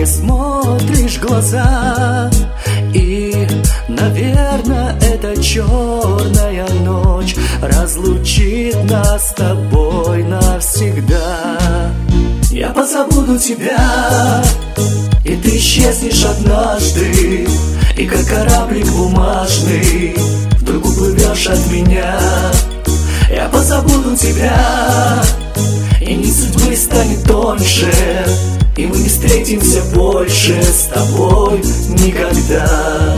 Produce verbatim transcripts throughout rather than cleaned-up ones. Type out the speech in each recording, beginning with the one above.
не смотришь в глаза. И, наверное, эта черная ночь разлучит нас с тобой навсегда. Я позабуду тебя, и ты исчезнешь однажды, и как кораблик бумажный вдруг уплывешь от меня. Я позабуду тебя, и нить судьбы станет тоньше, и мы не встретимся больше с тобой никогда.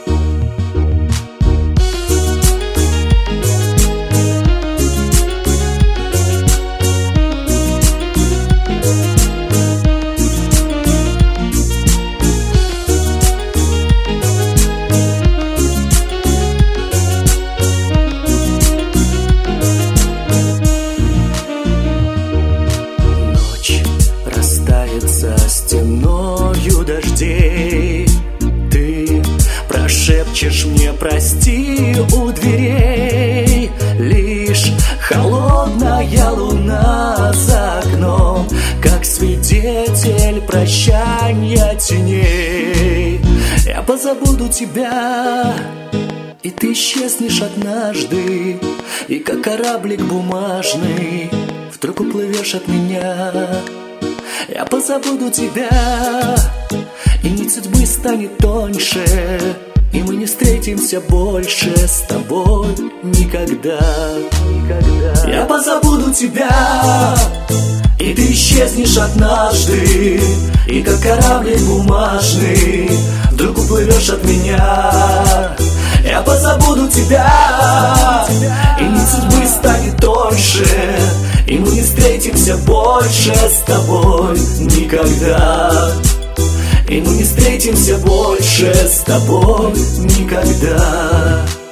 Стеною дождей ты прошепчешь мне прости у дверей. Лишь холодная луна за окном, как свидетель прощания теней. Я позабуду тебя, и ты исчезнешь однажды, и как кораблик бумажный вдруг уплывешь от меня. Я позабуду тебя, и нить судьбы станет тоньше, и мы не встретимся больше с тобой никогда, никогда. Я позабуду тебя, и ты исчезнешь однажды, и как кораблик бумажный вдруг уплывешь от меня. Я позабуду тебя, и нить судьбы станет тоньше, и мы не встретимся больше с тобой никогда. И мы не встретимся больше с тобой никогда.